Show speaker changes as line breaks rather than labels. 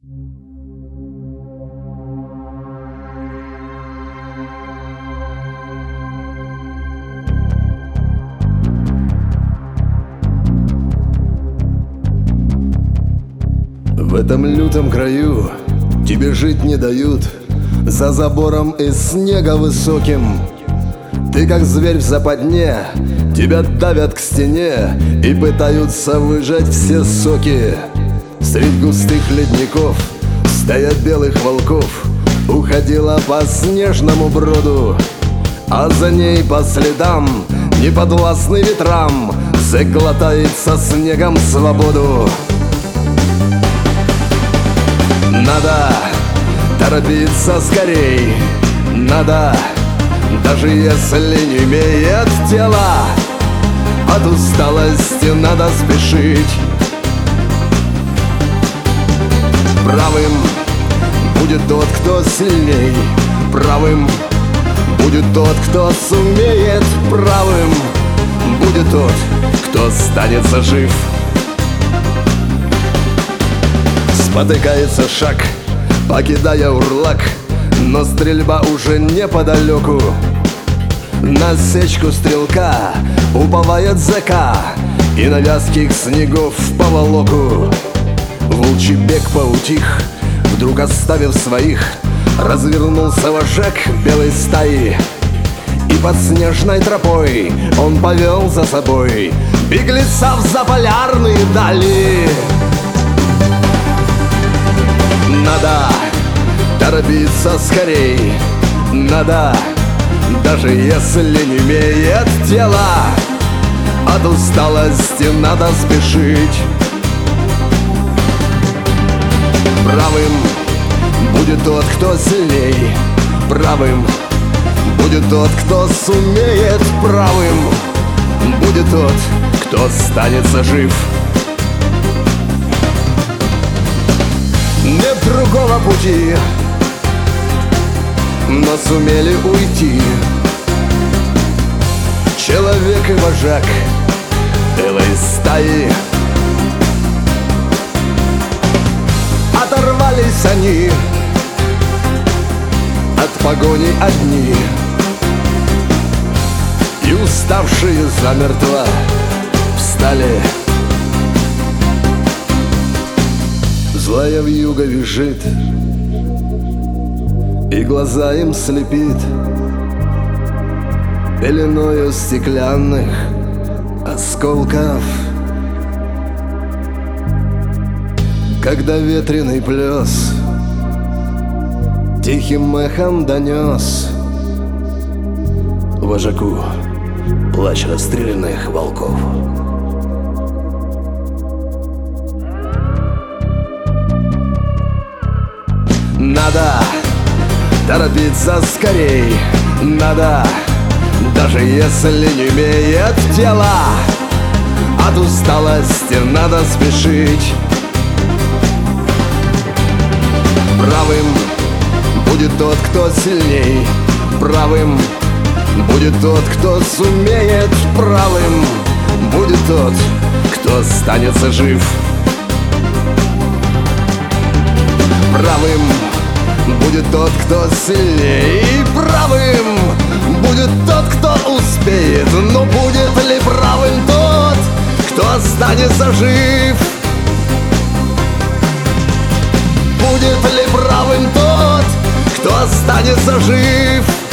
В этом лютом краю тебе жить не дают. За забором из снега высоким ты как зверь в западне, тебя давят к стене и пытаются выжать все соки. Средь густых ледников стая белых волков уходила по снежному броду, а за ней по следам, неподвластный ветрам, заглотает со снегом свободу. Надо торопиться скорей, надо, даже если не имеет тела, от усталости надо спешить. Правым будет тот, кто сильней, правым будет тот, кто сумеет, правым будет тот, кто останется жив. Спотыкается шаг, покидая урлак, но стрельба уже неподалеку. На сечку стрелка уповает зэка и на вязких снегов в поволоку. Волчий бег поутих, вдруг оставив своих, развернулся вожак белой стаи, и под снежной тропой он повел за собой беглецов за полярные дали. Надо торопиться скорей, надо, даже если не имеет тела, от усталости надо спешить. Правым будет тот, кто сильней, правым будет тот, кто сумеет, правым будет тот, кто останется жив. Нет другого пути, но сумели уйти человек и вожак белой стаи. Оторвались они от погони одни, и уставшие замертво встали. Злая вьюга визжит, и глаза им слепит пеленою стеклянных осколков. Когда ветреный плес тихим эхом донес вожаку плач расстрелянных волков. Надо торопиться скорей, надо, даже если не имеет тела, от усталости надо спешить. Правым будет тот, кто сильней, правым будет тот, кто сумеет, правым будет тот, кто останется жив. Правым будет тот, кто сильней, правым будет тот, кто успеет. Но будет ли правым тот, кто останется жив? Будет ли правым тот, кто останется жив?